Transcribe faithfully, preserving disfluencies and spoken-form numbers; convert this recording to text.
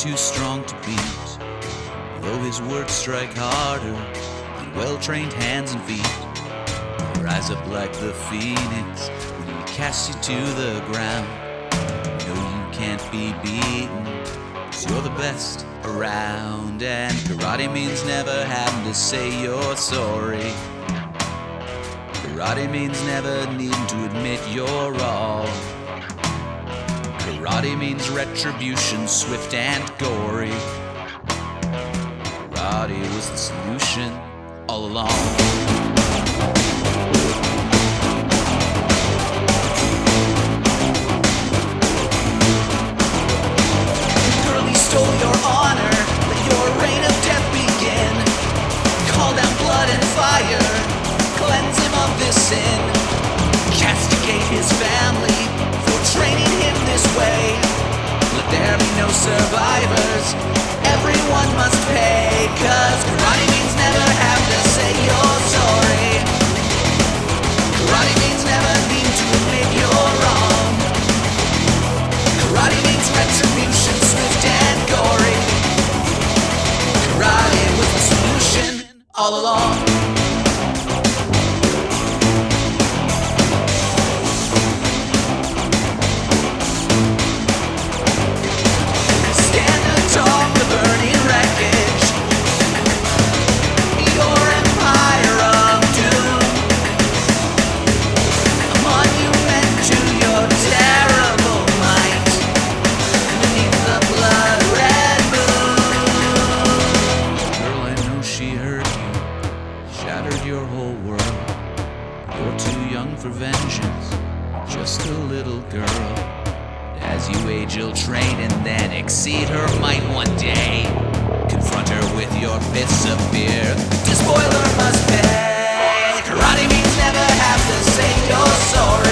too strong to beat, though his words strike harder than well-trained hands and feet. Rise up like the phoenix when he casts you to the ground. No, you can't be beaten, 'cause you're the best around. And karate means never having to say you're sorry. Karate means never needing to admit you're wrong. Karate means retribution, swift and gory. Karate was the solution all along. Curly stole your honor, let your reign of death begin. Call down blood and fire, cleanse him of this sin. Castigate his family for training him this way. Let there be no survivors, everyone must pay. 'Cause karate means never have to say you're sorry. Karate means never need to admit you're wrong. Karate means retribution, swift and gory. Karate was the solution all along. Your whole world. You're too young for vengeance, just a little girl. As you age, you'll train and then exceed her might one day. Confront her with your fists of fear. Despoiler must pay. Karate means never have to say you're sorry.